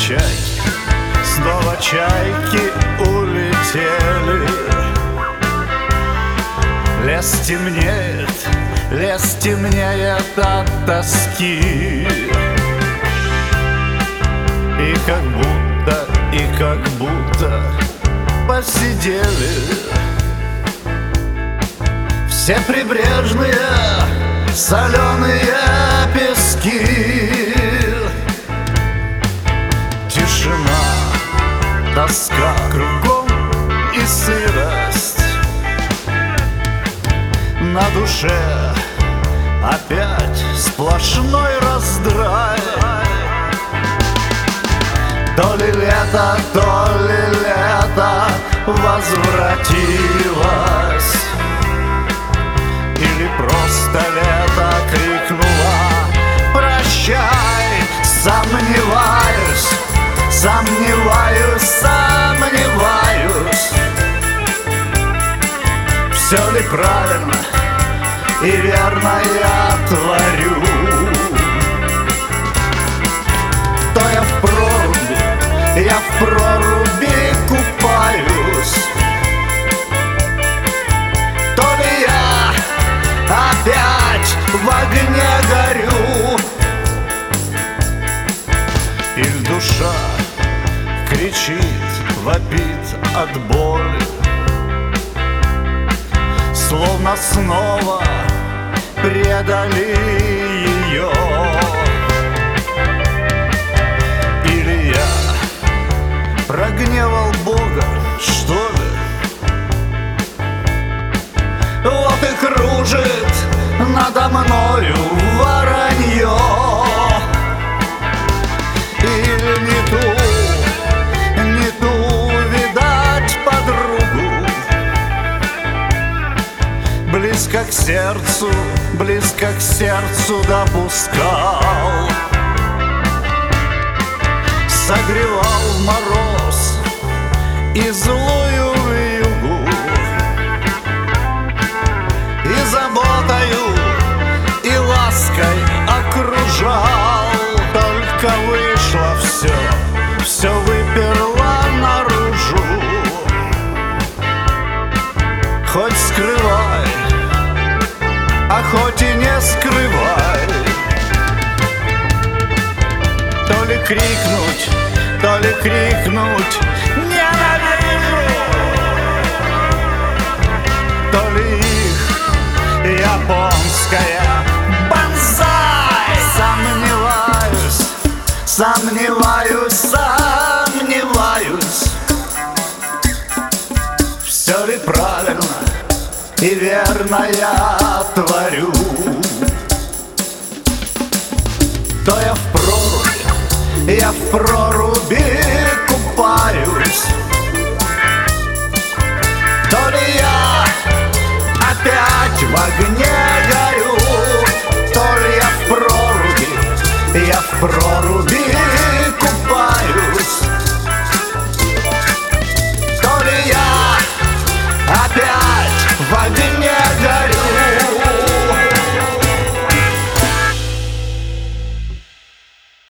чайки, снова чайки улетели. Лес темнеет от тоски. И как будто посидели все прибрежные соленые пески. Тишина, тоска кругом и сырость. На душе опять сплошной раздрай. То ли лето возвратилось, или просто лето крикнула прощай. Сомневаюсь, все ли правильно и верно я творю. То я в проруби купаюсь, то ли я опять в огне горю. Или душа кричит, вопит от боли, словно снова предали ее. Или я прогневал Бога, что ли? Вот и кружит надо мною воронье. Или не ту видать подругу. Близко к сердцу допускал. Согревал мороз и злую вьюгу, и заботою, и лаской окружал. Только вышло все выперла наружу. Хоть скрывай, а хоть и не скрывай. То ли крикнуть ненавижу, то ли их японская бонсай. Сомневаюсь, все ли правильно и верно я творю. То я в проруби купаюсь, то ли я опять в огне горю. То ли я в проруби